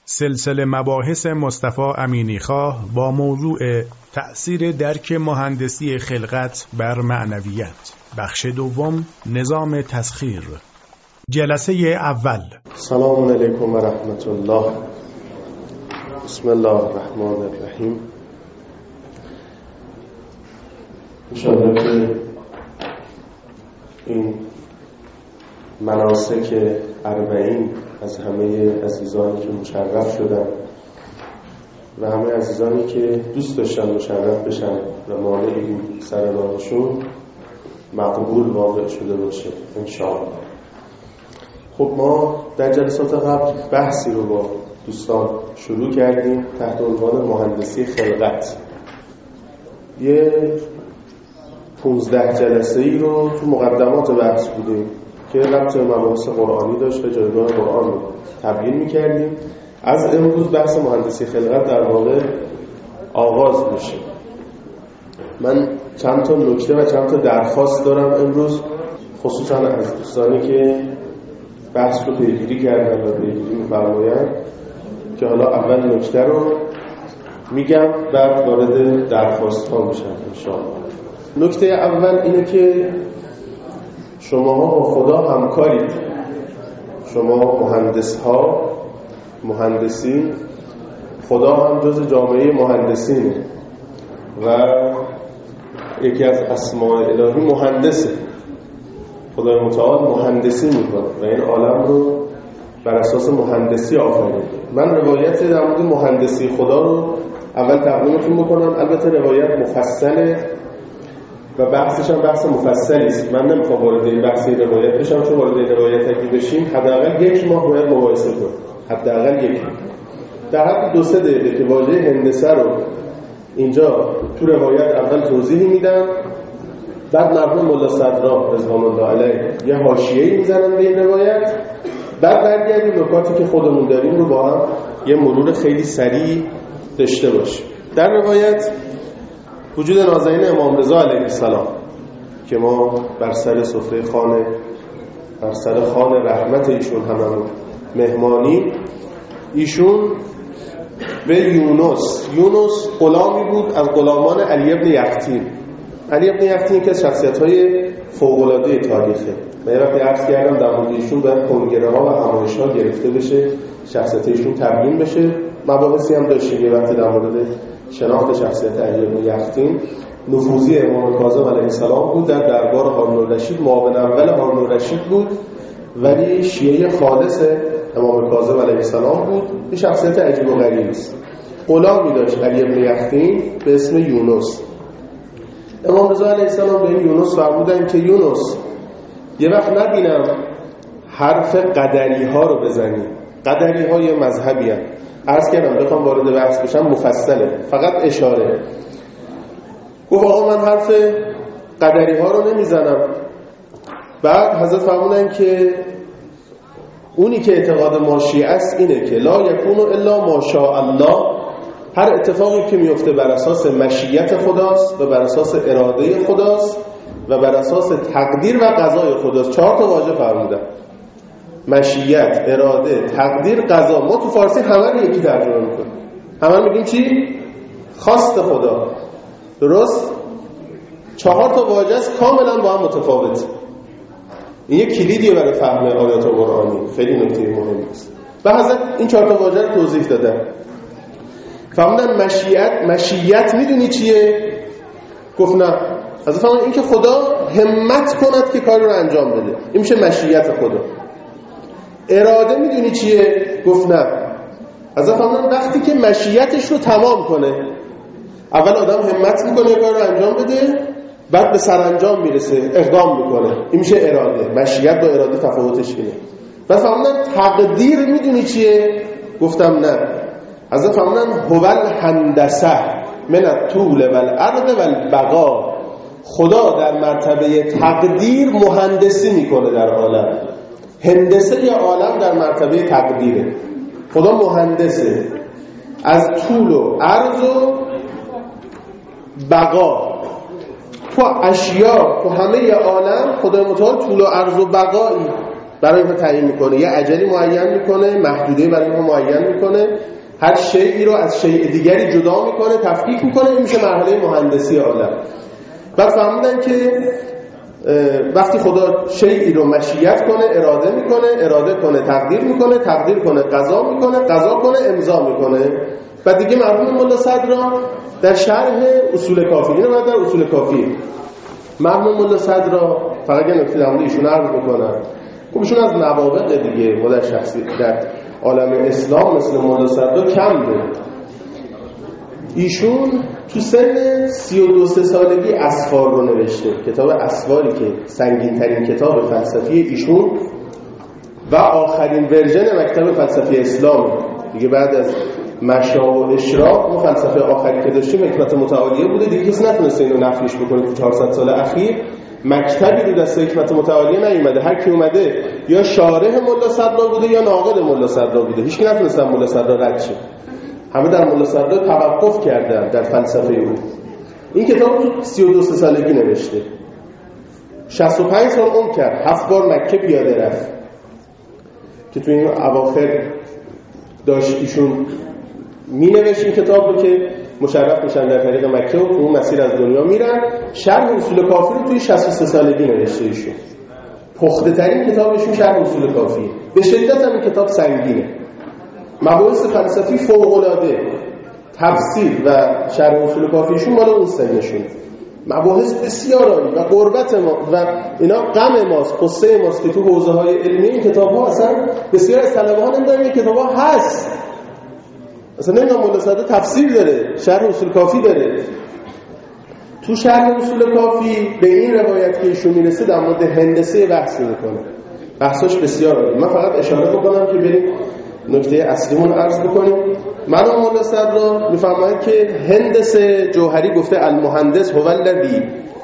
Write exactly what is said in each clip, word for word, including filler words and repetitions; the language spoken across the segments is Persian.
سلسله مباحث مصطفی امینیخواه با موضوع تأثیر درک مهندسی خلقت بر معنویت، بخش دوم، نظام تسخیر، جلسه اول. سلام علیکم و رحمت الله. بسم الله الرحمن الرحیم. انشاءالله که این مناسک اربعین از همه عزیزانی که مشرف شدن و همه عزیزانی که دوست داشتن مشرف بشن و مانعی بود سر راهشون مقبول واقع شده باشه انشاءالله. خب ما در جلسات قبل بحثی رو با دوستان شروع کردیم تحت عنوان مهندسی خلقت. یه پونزده جلسه ای رو تو مقدمات بحث بودیم که ربط مباحث قرآنی داشت و جایگاه قرآن رو تبیین می‌کردیم. از امروز بحث مهندسی خلقت در واقع آغاز میشه. من چند تا نکته و چند تا درخواست دارم امروز، خصوصا از دوستانی که بحث رو پیگیری کردن و پیگیری می‌فرمایند، که حالا اول نکته رو میگم بعد وارد درخواست ها میشم انشاءالله. نکته اول اینه که شماها با خدا همکارید. شما مهندس ها، مهندسین، خدا هم جز جامعه مهندسینه و یکی از اسماء الهی مهندسه. خدای متعال مهندسی میکنه و این عالم رو بر اساس مهندسی آفریده. من روایت در مورد مهندسی خدا رو اول تقدیمتون بکنم. البته روایت مفصله و بحثش هم بحث مفصلی است. من نمیخوام وارد این بحث روایت بشم، چون وارد این روایت اگه بشیم حداقل یک ماه باید مباحثه کنیم، حداقل یک ماه. در حد دو سه دقیقه که واژه هندسه رو اینجا تو روایت اول توضیح میدن، بعد مرحوم مولا صدرا رضوان الله علیه یه حاشیه‌ای میزنن به این روایت، بعد برگردیم نکاتی که خودمون داریم رو با هم یه مرور خیلی سریع داشته باشیم. در روایت وجود نازنین امام رضا علیه السلام که ما بر سر سفره خانه بر سر خانه رحمت ایشون هممون مهمانی، ایشون به یونس یونس غلامی بود از غلامان علی ابن یقطین. علی ابن یقطین که از شخصیت‌های فوق‌العاده تاریخه. من یه وقتی عرض کردم در مورد ایشون باید کنگره‌ها و همایش‌ها گرفته بشه، شخصیت ایشون تبیین بشه. مباحثی هم داشتیم یه وقتی در مورد شناخت شخصیت علی بن یقطین. نفوذی امام کاظم علیه السلام بود در دربار هارون الرشید، معاون اول هارون الرشید بود ولی شیعه خالص امام کاظم علیه السلام بود. این شخصیت عجیب و غریبی است. غلامی داشت علی بن یقطین به اسم یونس. امام رضا علیه السلام به این یونس فرمودن که یونس یه وقت نبینم حرف قدری ها رو بزنی. قدری ها یه مذهبی هم. عرض کردم بخوام وارد بحث بشم مفصله، فقط اشاره. گفت آقا من حرف قدری ها رو نمیزنم. بعد حضرت فرمودن که اونی که اعتقاد ما شیعه است اینه که لا یکون الا ما شاء الله، هر اتفاقی که میفته بر اساس مشیت خداست و بر اساس اراده خداست و بر اساس تقدیر و قضای خداست. چهار تا واژه فرمودن: مشیت، اراده، تقدیر، قضا. ما تو فارسی همه رو یکی ترجمه میکنیم. همه میگیم چی؟ خواست خدا. درست؟ چهار تا واژه است کاملا با هم متفاوت. این یک کلیدیه برای فهم آیات قرآنی، خیلی نکته مهمی است. و حضرت این چهار تا واژه رو توضیح دادن. فهمیدن مشیت، مشیت میدونی چیه؟ گفت نه. حضرت فهمیدن این که خدا همت کند که کاری رو انجام بده، این میشه مشیت خدا. اراده میدونی چیه؟ گفت نه. حضرت فهمیدن وقتی که مشیتش رو تمام کنه، اول آدم همت میکنه کار رو انجام بده، بعد به سرانجام میرسه، اقدام میکنه، این میشه اراده. مشیت با اراده تفاوتش اینه. بعد فهمیدن تقدیر میدونی چیه؟ گفتم نه. حضرت فهمیدن هو الهندسه من الطول والعرض والبقا، خدا در مرتبه تقدیر مهندسی میکنه در عالم. هندسه ی عالم در مرتبه تقدیره. خدا مهندسه از طول و عرض و بقا. تو اشیا، تو همه ی عالم خدای متعال طول و عرض و بقایی. برای اینها تعیین میکنه، یه اجلی معین میکنه، محدوده برای اینها معین میکنه، هر شیئی رو از شیء دیگری جدا میکنه، تفکیک میکنه. این میشه مرحله مهندسی عالم. بعد فهمیدن که وقتی خدا شیئی رو مشیت کنه، اراده میکنه، اراده کنه تقدیر میکنه، تقدیر کنه قضا میکنه، قضا کنه امضا میکنه. و دیگه مرحوم ملا صدرا در شرح اصول کافی، اینو بعد در اصول کافی مرحوم ملا صدرا فقط یه نکته در مورد ایشون عرض بکنم. خب ایشون از نوابغ دیگه ما در شخصی در عالم اسلام مثل ملا صدرا کم بود. ایشون تو سن سی و دو سه سالگی اسفار رو نوشته، کتاب اسفاری که سنگین ترین کتاب فلسفی ایشون و آخرین ورژن مکتب فلسفی اسلام دیگه. بعد از مشا و اشراق ما فلسفه آخری که داشتیم حکمت متعالیه بوده دیگه، کسی نتونسته اینو نفیش بکنه. تو چهارصد سال اخیر مکتبی رو دست حکمت متعالیه نیومده، هر کی اومده یا شارح ملا صدرا بوده یا ناقد ملا صدرا بوده، هیچ کی نتونسته ملا صدرا رد شه. همه در ملا صدرا توقف کردن در فلسفه او. این کتاب تو سی و دو سالگی نوشته، شصت و پنج سال عمر کرد، هفت بار مکه پیاده رفت که تو این اواخر داشت ایشون می نوشت این کتاب رو که مشرف میشن در طریق مکه و تو اون مسیر از دنیا میرن. شرح اصول کافی رو توی شصت و سه سالگی نوشته ایشون. پخته ترین کتابشون شرح اصول کافی. به شدت هم این کتاب سنگینه، مباحث فلسفی فوق‌العاده، تفسیر و شرح اصول کافیشون مال اون سنشون، مباحث بسیار عالی و قربت ما و اینا غم ماست، قصه ماست که تو حوزه‌های علمی این کتاب‌ها اصلا بسیار از طلبه‌ها نمی‌دونن این کتاب‌ها هست. اصلا نمیدونم ملا صدرا تفسیر داره، شرح اصول کافی داره. تو شرح اصول کافی به این روایت که ایشون میرسه در مورد هندسه بحث میکنه، بحثاش بسیار عالی. من فقط اشاره بکنم که بریم نکته اصلیمون عرض بکنیم. مرحوم ملا صدرا میفرماید که هندسه جوهری گفته المهندس هو الذی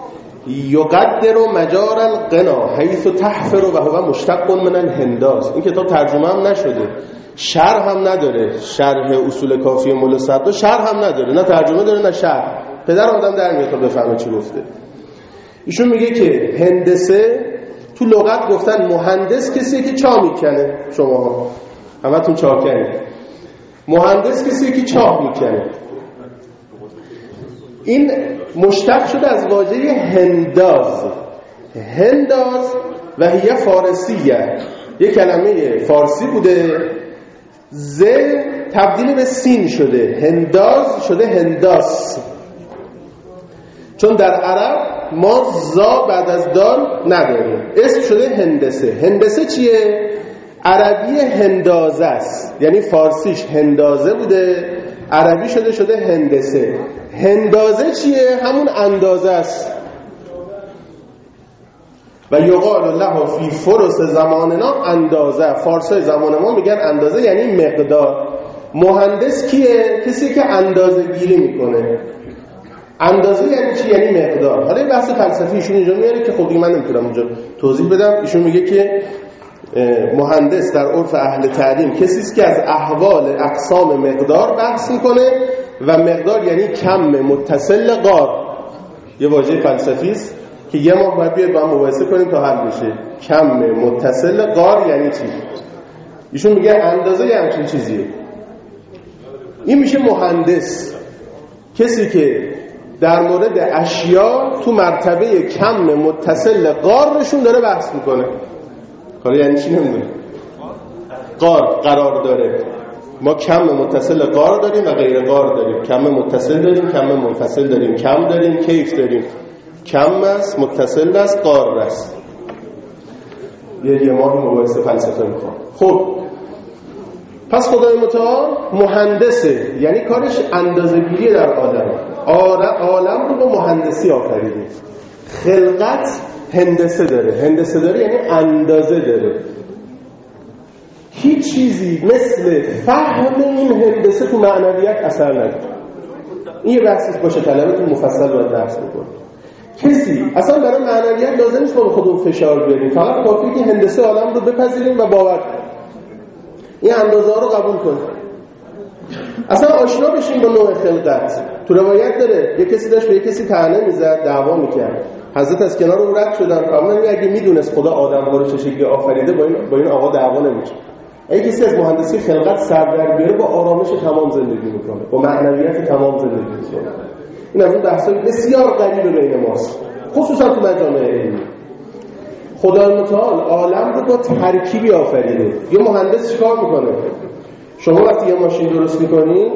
یقدر مجار الغنا حیث تحفر و هو مشتق من الهنداس. این کتاب ترجمه هم نشده، شرح هم نداره. شرح اصول کافی ملا صدرا شرح هم نداره، نه ترجمه داره نه شرح. پدر آدم در میاد تا بفهمه چی گفته. ایشون میگه که هندسه تو لغت گفتن مهندس کسیه که چاه میکنه. شماها همتون چاه کنید. مهندس کسیه که چاه میکنه. این مشتق شده از واژه هنداز. هنداز و هی فارسیه، یک کلمه فارسی بوده، ز تبدیل به سین شده، هنداز شده هنداس. چون در عرب ما زا بعد از دال نداریم، اسم شده هندسه. هندسه چیه؟ عربی هندازه است، یعنی فارسیش هندازه بوده، عربی شده شده هندسه. هندازه چیه؟ همون اندازه است. و یقال له فی فرس زماننا اندازه. فارسای زمان ما میگن اندازه یعنی مقدار. مهندس کیه؟ کسی که اندازه گیری میکنه. اندازه یعنی چی؟ یعنی مقدار. حالا این بحث فلسفی ایشون اینجا میاره که خب من نمیتونم اونجا توضیح بدم. ایشون میگه که مهندس در عرف اهل تعلیم کسی است که از احوال اقسام مقدار بحث میکنه و مقدار یعنی کم متصل قار. یه واژه فلسفی است که یه ماه باید بیاد با هم مباحثه کنیم تا حل بشه. کم متصل قار یعنی چی؟ ایشون میگه اندازه یه همچین چیزیه. این میشه مهندس، کسی که در مورد اشیا تو مرتبه کم متصل قارشون داره بحث میکنه. حالا یعنی چی نمیدونه؟ قار قرار داره. ما کم متصل قار داریم و غیر قار داریم. کم متصل داریم، کم منفصل داریم، کم داریم، کیف داریم. کم است، متصل است، قار است. یه یه ماه مباحثه فلسفه میخوام. خب پس خدای متعال مهندسه، یعنی کارش اندازه‌گیری در عالم. عالم رو با مهندسی آفریده. خلقت هندسه داره. هندسه داره یعنی اندازه داره. هیچ چیزی مثل فهم این هندسه تو معنویت اثر نداره. این یه بحثی باشه طلبه تو مفصل باید بحث بکنه. کسی اصلا برای معنویت لازم نیست ما به خودمون فشار بیاریم، فقط کافیه که هندسه عالم رو بپذیریم و باور کنیم. این اندازه ها رو قبول کنیم. اصلا آشنا بشیم با نوع خلقت. تو روایت داره یه کسی داشت به یه کسی طعنه میزد، دعوا میکرد. حضرت از کنار اون رد شدن. فرمودن اگه میدونست خدا آدم‌ها رو چه شکلی آفریده با این با این آقا دعوا نمیشه. اگه کسی از مهندسی خلقت سر در بیاره با آرامش تمام زندگی میکنه، با معنویت تمام زندگی میکنه. این از اون بحث‌های بسیار غریب بین ماست، خصوصا تو مجامع علمی. خدای متعال عالم رو با ترکیبی آفریده. یه مهندس چیکار میکنه؟ شما وقتی یه ماشین درست میکنید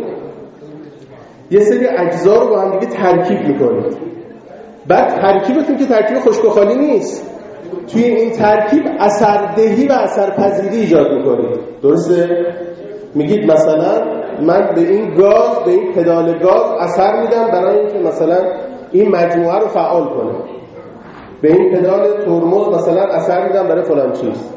یه سری اجزا رو با هم دیگه ترکیب میکنید. بعد ترکیبتون که ترکیب خشک و خالی نیست، توی این ترکیب اثردهی و اثرپذیری ایجاد میکنید. درسته؟ میگید مثلا من به این گاز، به این پدال گاز اثر میدم برای اینکه مثلا این مجموعه رو فعال کنه. به این پدال ترمز مثلا اثر میدم برای فلان چیز.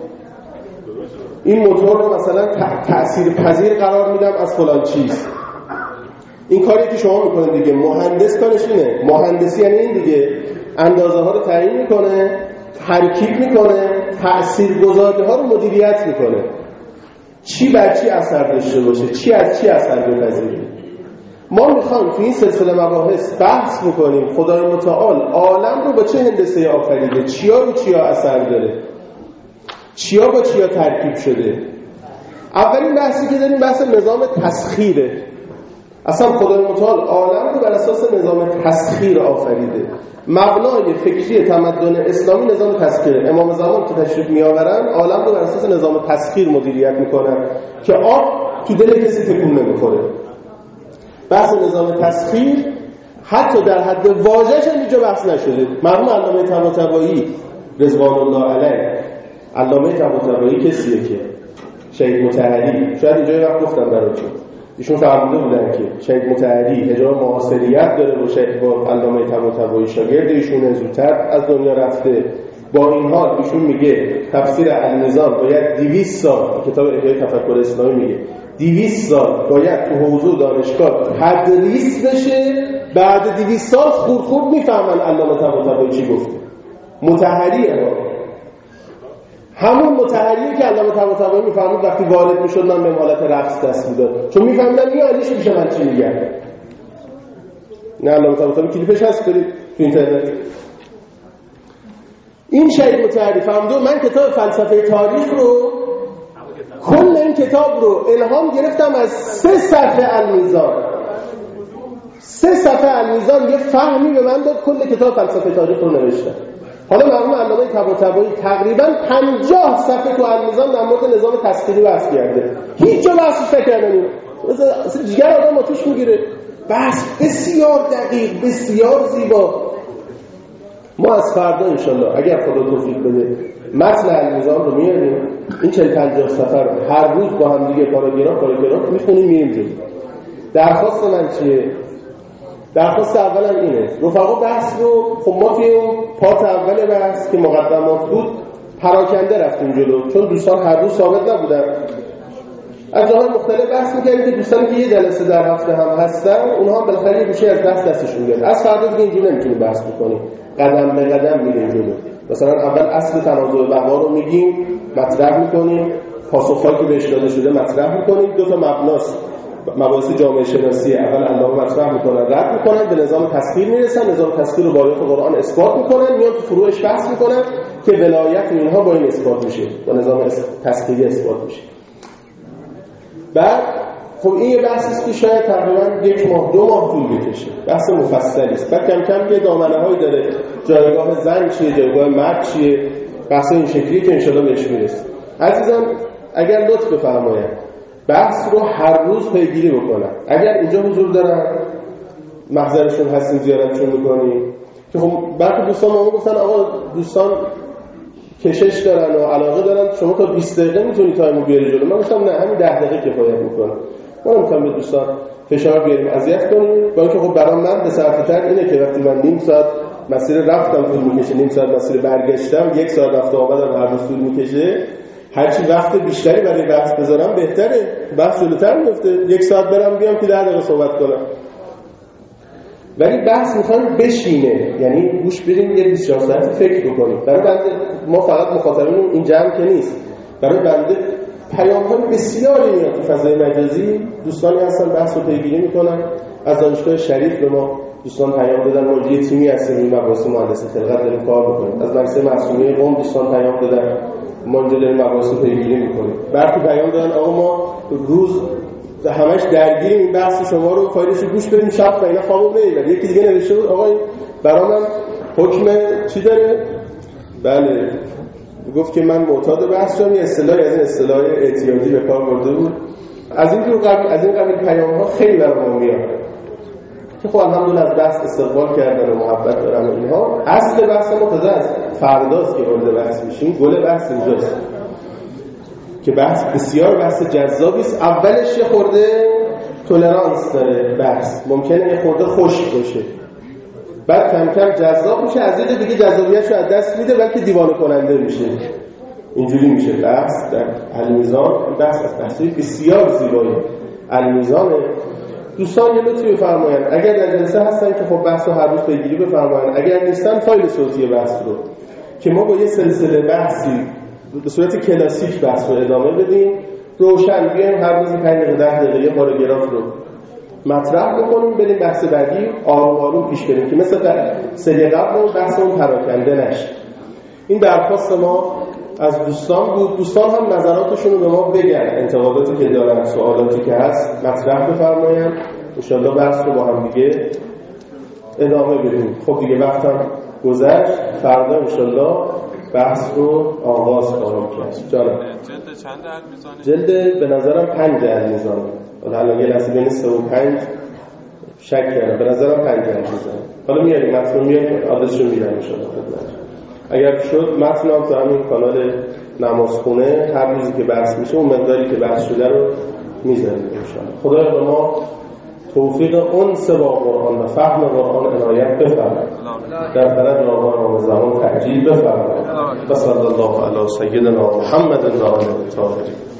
این موتور رو مثلا تأثیر پذیر قرار میدم از فلان چیز. این کاری که شما میکنید دیگه، مهندس کارش اینه. مهندسی یعنی این دیگه، اندازه ها رو تعیین میکنه، ترکیب میکنه، تأثیرگذاری ها رو مدیریت میکنه. چی بر چی اثر داشته باشه، چی از چی اثر بپذیره. ما میخوایم تو این سلسله مباحث بحث میکنیم خدای متعال عالم رو با چه هندسه آفریده، چیا رو چیا اثر داره، چیا با چیا ترکیب شده. اولین بحثی که داریم بحث نظام تسخیره. اصلا خدای متعال عالم رو بر اساس نظام تسخیر آفریده. مبنای فکری تمدن اسلامی نظام تسخیر. امام زمان که تشریف میآورن عالم رو بر اساس نظام تسخیر مدیریت میکنن که آب تو دل کسی تکون نمیخوره. بحث نظام تسخیر حتی در حد واژه‌اش هم اینجا بحث نشده. مرحوم علامه طباطبایی رضوان الله علیه، علامه طباطبایی کسیه که شهید مطهری، شاید اینجا یه وقت گفتم براتون، ایشون فرموده بودن که شهید مطهری حجاب معاصریت داره و شهید با علامه طباطبایی شاگرد ایشون زودتر از دنیا رفته. با این حال ایشون میگه تفسیر النظام باید دویست سال، کتاب احیای تفکر اسلامی میگه دویست سال باید تو حوزه و دانشگاه تدریس بشه، بعد دویست سال خورد خورد میفهمن علامه طباطبایی چی گفته. مطهریه ها، همون مطهریه که علامه طباطبایی میفهمید وقتی وارد میشد من به حالت رقص دست میداد، چون میفهمیدن میانش میشه من چی میگم. نه علامه طباطبایی کلیپش هست، برید تو اینترنت. این شهید مطهری فهمیده من کتاب فلسفه تاریخ رو، کل این کتاب رو الهام گرفتم از سه صفحه المیزان. سه صفحه المیزان یه فهمی به من داد، کل کتاب فلسفه تاریخ رو نوشتم. حالا مرحوم علامه طباطبایی تقریبا پنجاه صفحه تو المیزان در مورد نظام تسخیری بحث کرده. هیچ جا بحثش نکردن. اصلا جگر آدم آتیش میگیره. بحث بسیار دقیق، بسیار زیبا. ما از فردا انشالله اگر خدا توفیق بده متن المیزان رو میاریم، این چهل پنجاه صفحه رو هر روز با هم دیگه پاراگراف پاراگراف میخونیم میریم جلو. درخواست من چیه؟ درخواست اولا اینه، رفقا بحث رو خب ما توی اون پارت اول بحث که مقدمات بود پراکنده رفتیم جلو، چون دوستان هر روز ثابت نبودن. از جاهای مختلف بحث می‌کردیم که دوستانی که یه جلسه در هفته هم هستن اونها هم بالاخره یه گوشه از بحث دستشون میاد. از فردا دیگه اینجوری نمیتونیم بحث بکنیم، قدم به قدم میریم جلو. مثلا اول اصل تنازع بقا رو میگیم، مطرح میکنیم، پاسخهایی که بهش داده شده مطرح میکنیم. دو تا مبناست، مباحث جامعه شناسی اول علامه مطرح میکنن، رد میکنن، به نظام تسخیر میرسن، نظام تسخیر رو با آیات قرآن اثبات میکنن، میان تو فروعش بحث میکنن که ولایت اینها با این اثبات میشه، با نظام تسخیری اثبات میشه. بعد خب این یه بحثی است که شاید تقریبا یک ماه دو ماه طول بکشه، بحث مفصلی است. بعد کم کم یه دامنه‌هایی داره، جایگاه زن چیه، جایگاه مرد چیه، بحث این شکلی که انشالله بهش میرسه. عزیزان اگر لطف بفرمایید بحث رو هر روز پیگیری بکنن. اگر اینجا حضور دارن محضرشون هستیم زیارتشون میکنیم که خب بعد دوستان ما گفتن آقا دوستان کشش دارن و علاقه دارن، شما تا بیست دقیقه میتونی تایمو بیاری جلو. من گفتم نه، همین ده دقیقه کفایت میکنه. ما نمیخوام به دوستان فشار بیاریم، اذیت کنیم. با اینکه خب برام من به صرفه‌تر اینه که وقتی من نیم ساعت مسیر رفتم طول میکشه، نیم ساعت مسیر برگشتم، یک ساعت رفت آمدم هر روز طول میکشه، هرچی وقت بیشتری برای بحث بذارم بهتره، بحث جلوتر میفته. یک ساعت برم بیام که ده دقیقه صحبت کنم. ولی بحث میخوام بشینه، یعنی گوش بدیم، یه بیست و چهار ساعت فکر بکنیم. برای بنده ما فقط مخاطبین این جمع که نیست، برای بنده پیام‌های بسیاری میاد تو فضای مجازی. دوستانی هستن بحث رو پیگیری میکنن، از دانشگاه شریف به ما دوستان پیام دادن ما یه تیمی هستیم این مباحث مهندسی خلقت داریم کار می‌کنیم. از مدرسه معصومه قم دوستان پیام دادن ما اینجا داریم مباحث پیگیری می‌کنیم. برخی پیام دادن آقا ما روز همش درگیریم این بحث شما رو فایلش رو گوش بدیم شب تا اینا خوابو نمیبریم. یکی دیگه نوشته بود آقا برام حکم چی داره؟ بله گفت که من معتاد بحث شدم. یه اصطلاحی از این اصطلاح اعتیادی به کار برده بود. از این قبل از این قبیل پیام‌ها خیلی برام میاد که خب الحمدلله از بحث استقبال کردن و محبت دارن و اینها. اصل بحث ما تازه از فرداست که وارد بحث میشیم. گل بحث اینجاست که بحث بسیار بحث جذابی است. اولش یه خورده تولرانس داره بحث، ممکنه یه خورده خشک باشه، بعد کم کم جذاب میشه، از یه دیگه جذابیتش رو از دست میده بلکه دیوانه کننده میشه. اینجوری میشه بحث در المیزان. بحث از بحثی بسیار زیبایی المیزانه. دوستان یه لطفی بفرمایید اگر در جلسه هستن که خب بحث رو هر روز پیگیری بفرمایید، اگر نیستن فایل صوتی بحث رو که ما با یه سلسله بحثی به صورت کلاسیک بحث رو ادامه بدیم، روشن بیایم هر روز پنج دقیقه ده دقیقه یه پاراگراف رو مطرح بکنیم، بریم بحث بعدی آروم آروم پیش بریم که مثل در سری قبل بحثمون پراکنده نشه. این درخواست ما از دوستان بود. دوستان هم نظراتشون رو به ما بگن، انتقاداتی که دارن، سوالاتی که هست مطرح بفرمایید. ان شاءالله بحث رو با هم دیگه ادامه بدیم. خب دیگه وقتم گذشت، فردا ان شاءالله بحث رو آغاز خواهم کرد. جانم جلد چند المیزانه؟ جلد به نظرم پنج المیزانه. حالا الان یه لحظه بین سه و پنج شک کردم، به نظرم پنج المیزانه. حالا میاریم متن رو میاریم آدرسشو میدم ان شاءالله خدمت. اگر شد متن هم تو همین کانال نمازخونه هر روزی که بحث میشه اون مقداری که بحث شده رو میذاریم ان شاءالله. خدا به ما توفیق انس با قرآن و فهم قرآن عنایت بفرماید. در طرف آقا زمان تأجیل بفرماید. و صلی الله علی سیدنا محمد و آله الطاهرین.